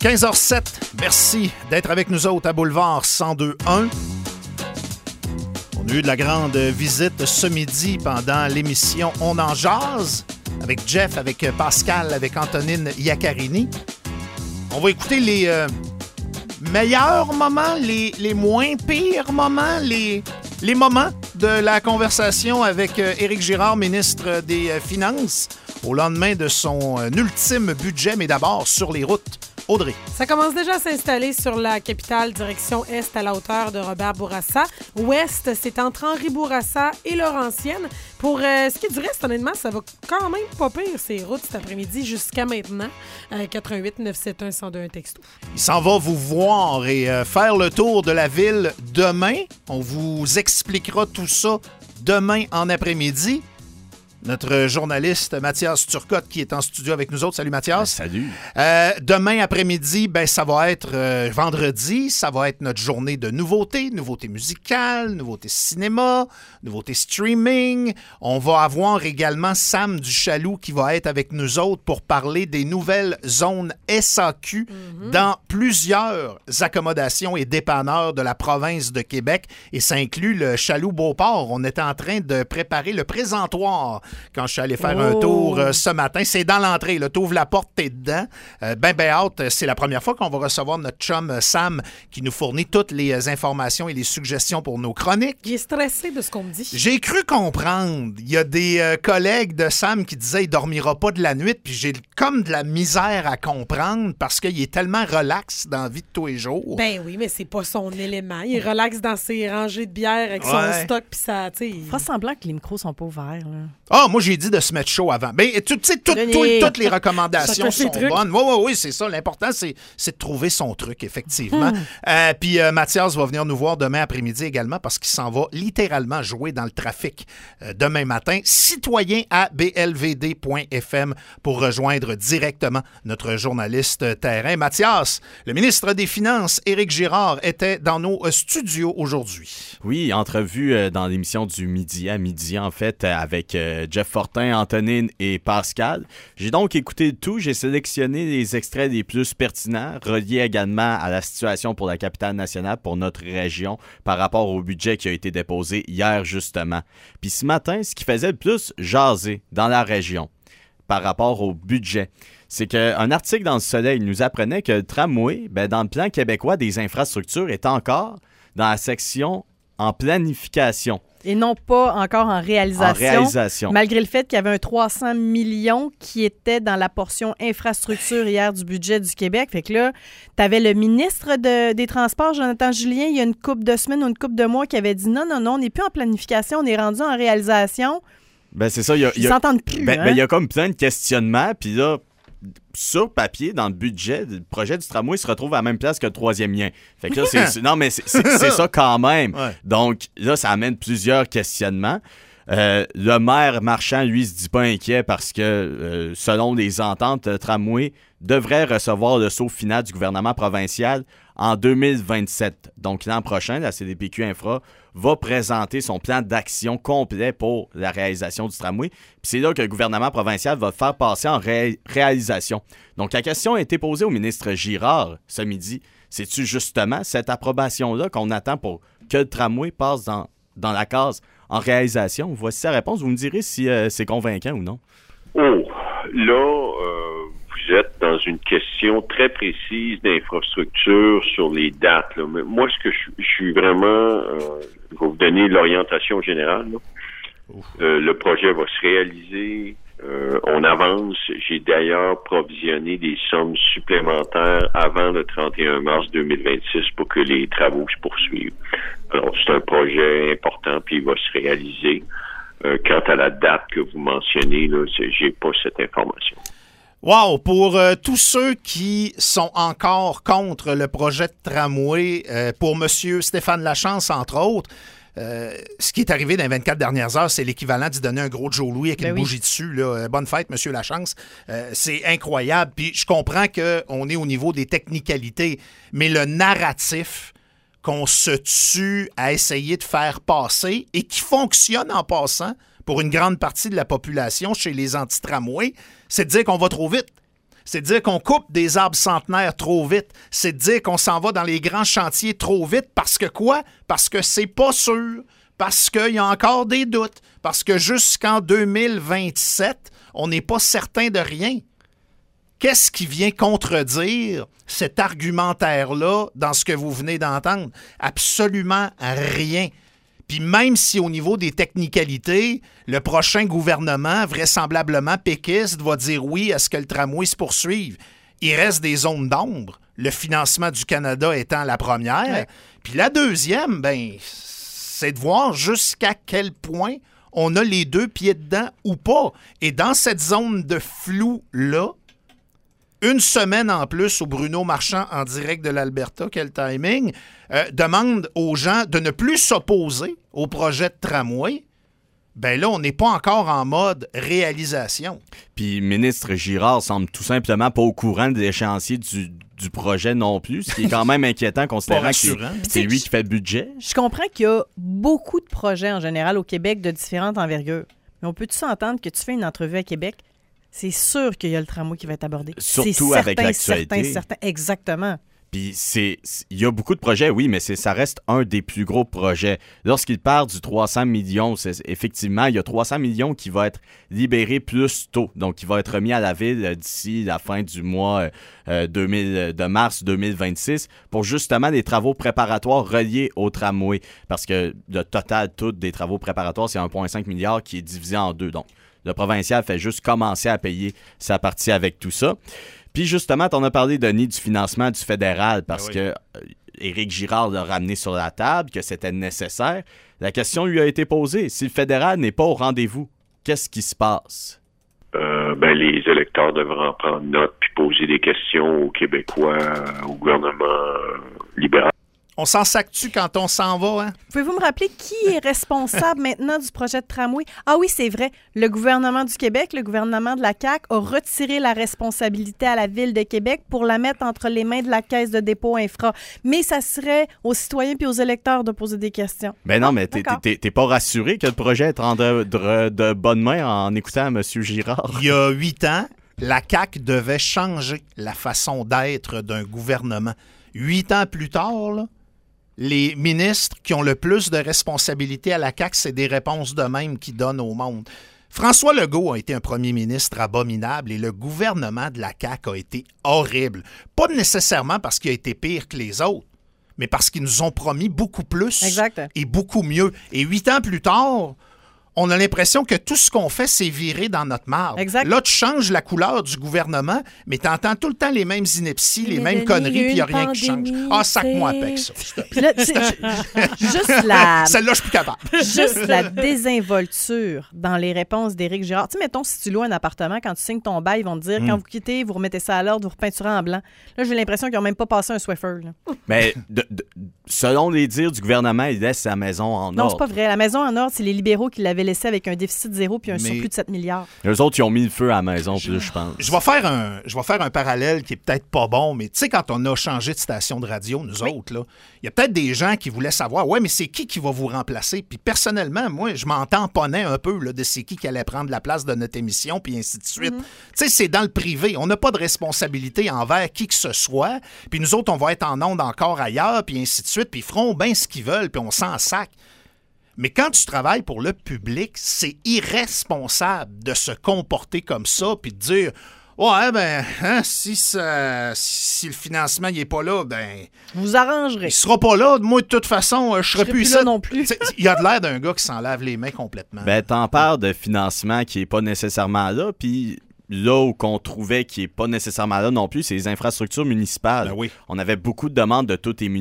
15h07, merci d'être avec nous autres à Boulevard 102.1. On a eu de la grande visite ce midi pendant l'émission On en jase avec Jeff, avec Pascal, avec Antonine Iaccarini. On va écouter les meilleurs moments, les moins pires moments, les moments de la conversation avec Éric Girard, ministre des Finances, au lendemain de son ultime budget, mais d'abord sur les routes. Audrey. Ça commence déjà à s'installer sur la capitale, direction Est, à la hauteur de Robert Bourassa. Ouest, c'est entre Henri Bourassa et Laurentienne. Pour ce qui est du reste, honnêtement, ça va quand même pas pire, ces routes, cet après-midi, jusqu'à maintenant. 88-971-1021 texto. Il s'en va vous voir et faire le tour de la ville demain. On vous expliquera tout ça demain en après-midi. Notre journaliste Mathias Turcotte qui est en studio avec nous autres. Salut Mathias. Salut. Demain après-midi, ça va être vendredi. Ça va être notre journée de nouveautés musicales, nouveautés cinéma, nouveautés streaming. On va avoir également Sam Duchaloux qui va être avec nous autres pour parler des nouvelles zones SAQ dans plusieurs accommodations et dépanneurs de la province de Québec. Et ça inclut le Chaloux-Beauport. On était en train de préparer le présentoir quand je suis allé faire un tour ce matin. C'est dans l'entrée. Tu ouvres la porte, t'es dedans. Out. C'est la première fois qu'on va recevoir notre chum Sam qui nous fournit toutes les informations et les suggestions pour nos chroniques. Il est stressé de ce qu'on me dit. J'ai cru comprendre. Il y a des collègues de Sam qui disaient qu'il ne dormira pas de la nuit, puis j'ai comme de la misère à comprendre parce qu'il est tellement relax dans la vie de tous les jours. Ben oui, mais c'est pas son élément. Il est relax dans ses rangées de bière avec son stock, puis ça, tu sais... Fais semblant que les micros sont pas ouverts, là. Ah, moi, j'ai dit de se mettre chaud avant. Ben, tu sais, toutes les recommandations sont bonnes. Oui, c'est ça. L'important, c'est de trouver son truc, effectivement. Puis Mathias va venir nous voir demain après-midi également parce qu'il s'en va littéralement jouer dans le trafic demain matin. Citoyen à blvd.fm pour rejoindre directement notre journaliste terrain. Mathias, le ministre des Finances, Éric Girard, était dans nos studios aujourd'hui. Oui, entrevue dans l'émission du midi à midi, en fait, avec Jeff Fortin, Antonine et Pascal. J'ai donc écouté le tout. J'ai sélectionné les extraits les plus pertinents, reliés également à la situation pour la capitale nationale, pour notre région, par rapport au budget qui a été déposé hier, justement. Puis ce matin, ce qui faisait le plus jaser dans la région par rapport au budget, c'est qu'un article dans Le Soleil nous apprenait que le tramway, dans le plan québécois des infrastructures, est encore dans la section en planification. Et non pas encore en réalisation. En réalisation. Malgré le fait qu'il y avait un 300 millions qui était dans la portion infrastructure hier du budget du Québec. Fait que là, tu avais le ministre des Transports, Jonathan Julien, il y a une couple de semaines ou une couple de mois, qui avait dit non, on n'est plus en planification, on est rendu en réalisation. C'est ça. Ils s'entendent plus. Il y a comme plein de questionnements. Puis là, sur papier, dans le budget, le projet du tramway se retrouve à la même place que le troisième lien. Fait que là, c'est ça quand même. Ouais. Donc là, ça amène plusieurs questionnements. Le maire Marchand, lui, se dit pas inquiet parce que, selon les ententes, le tramway devrait recevoir le saut final du gouvernement provincial en 2027. Donc l'an prochain, la CDPQ Infra va présenter son plan d'action complet pour la réalisation du tramway. Puis c'est là que le gouvernement provincial va le faire passer en réalisation. Donc la question a été posée au ministre Girard ce midi. C'est-tu justement cette approbation-là qu'on attend pour que le tramway passe dans la case en réalisation? Voici sa réponse. Vous me direz si c'est convaincant ou non. Vous êtes dans une question très précise d'infrastructure sur les dates. Là. Mais moi, ce que je suis vraiment... je vais vous donner l'orientation générale. Le projet va se réaliser. On avance. J'ai d'ailleurs provisionné des sommes supplémentaires avant le 31 mars 2026 pour que les travaux se poursuivent. Alors, c'est un projet important, puis il va se réaliser. Quant à la date que vous mentionnez, là, j'ai pas cette information. Wow! Pour tous ceux qui sont encore contre le projet de tramway, pour M. Stéphane Lachance, entre autres, ce qui est arrivé dans les 24 dernières heures, c'est l'équivalent d'y donner un gros Joe Louis avec une bougie dessus. Là. Bonne fête, M. Lachance. C'est incroyable. Puis je comprends qu'on est au niveau des technicalités, mais le narratif qu'on se tue à essayer de faire passer et qui fonctionne en passant pour une grande partie de la population chez les anti-tramways, c'est de dire qu'on va trop vite. C'est de dire qu'on coupe des arbres centenaires trop vite. C'est de dire qu'on s'en va dans les grands chantiers trop vite parce que quoi? Parce que c'est pas sûr. Parce qu'il y a encore des doutes. Parce que jusqu'en 2027, on n'est pas certain de rien. Qu'est-ce qui vient contredire cet argumentaire-là dans ce que vous venez d'entendre? Absolument rien. Puis même si au niveau des technicalités, le prochain gouvernement, vraisemblablement péquiste, va dire oui à ce que le tramway se poursuive, il reste des zones d'ombre, le financement du Canada étant la première. Ouais. Puis la deuxième, c'est de voir jusqu'à quel point on a les deux pieds dedans ou pas. Et dans cette zone de flou-là, une semaine en plus où Bruno Marchand, en direct de l'Alberta, quel timing, demande aux gens de ne plus s'opposer au projet de tramway, ben là, on n'est pas encore en mode réalisation. Puis le ministre Girard semble tout simplement pas au courant de l'échéancier du projet non plus, ce qui est quand même inquiétant considérant que c'est lui qui fait le budget. Je comprends qu'il y a beaucoup de projets en général au Québec de différentes envergures. Mais on peut-tu s'entendre que tu fais une entrevue à Québec? C'est sûr qu'il y a le tramway qui va être abordé. Surtout avec l'actualité. Certain, exactement. Puis il y a beaucoup de projets, oui, mais ça reste un des plus gros projets. Lorsqu'il parle du 300 millions, effectivement, il y a 300 millions qui va être libéré plus tôt. Donc, qui va être remis à la ville d'ici la fin du mois de mars 2026 pour justement des travaux préparatoires reliés au tramway. Parce que le total, tout des travaux préparatoires, c'est 1,5 milliard qui est divisé en deux. Donc, le provincial fait juste commencer à payer sa partie avec tout ça. Puis justement, tu en as parlé, Denis, du financement du fédéral parce que Éric Girard l'a ramené sur la table, que c'était nécessaire. La question lui a été posée. Si le fédéral n'est pas au rendez-vous, qu'est-ce qui se passe? Les électeurs devraient en prendre note puis poser des questions aux Québécois, au gouvernement libéral. On s'en sac-tu quand on s'en va, hein? Pouvez-vous me rappeler qui est responsable maintenant du projet de tramway? Ah oui, c'est vrai. Le gouvernement du Québec, le gouvernement de la CAQ a retiré la responsabilité à la Ville de Québec pour la mettre entre les mains de la Caisse de dépôt infra. Mais ça serait aux citoyens puis aux électeurs de poser des questions. Ben non, mais t'es pas rassuré que le projet est en de bonnes mains en écoutant M. Girard? Il y a 8 ans, la CAQ devait changer la façon d'être d'un gouvernement. 8 ans plus tard, là, les ministres qui ont le plus de responsabilités à la CAQ, c'est des réponses de même qu'ils donnent au monde. François Legault a été un premier ministre abominable et le gouvernement de la CAQ a été horrible. Pas nécessairement parce qu'il a été pire que les autres, mais parce qu'ils nous ont promis beaucoup plus et beaucoup mieux. Et 8 ans plus tard, on a l'impression que tout ce qu'on fait, c'est virer dans notre marbre. Exact. Là, tu changes la couleur du gouvernement, mais tu entends tout le temps les mêmes inepties, les mêmes conneries, puis il n'y a rien qui change. Ah, sac-moi avec ça. Puis là, juste la... Celle-là, je suis plus capable. Juste la désinvolture dans les réponses d'Éric Girard. Tu sais, mettons, si tu loues un appartement, quand tu signes ton bail, ils vont te dire, quand vous quittez, vous remettez ça à l'ordre, vous repeinturez en blanc. Là, j'ai l'impression qu'ils n'ont même pas passé un Swiffer. Là. Mais selon les dires du gouvernement, il laisse sa maison en ordre. Non, c'est pas vrai. La maison en ordre, c'est les libéraux qui l'avaient laissé avec un déficit zéro puis un surplus de 7 milliards. Eux autres, ils ont mis le feu à la maison, plus je pense. Je vais faire un parallèle qui est peut-être pas bon, mais tu sais, quand on a changé de station de radio, nous autres, là, il y a peut-être des gens qui voulaient savoir, ouais, mais c'est qui va vous remplacer? Puis personnellement, moi, je m'en tamponnais un peu là, de c'est qui allait prendre la place de notre émission, puis ainsi de suite. Tu sais, c'est dans le privé. On n'a pas de responsabilité envers qui que ce soit. Puis nous autres, on va être en onde encore ailleurs, puis ainsi de suite. Puis ils feront bien ce qu'ils veulent, puis on s'en sac. Mais quand tu travailles pour le public, c'est irresponsable de se comporter comme ça puis de dire « Ouais, si le financement n'est pas là, vous arrangerez. Il sera pas là. Moi, de toute façon, je serai plus là non plus. » Il y a de l'air d'un gars qui s'en lave les mains complètement. T'en parles de financement qui n'est pas nécessairement là, puis là où qu'on trouvait qui n'est pas nécessairement là non plus, c'est les infrastructures municipales. Oui. On avait beaucoup de demandes de toutes les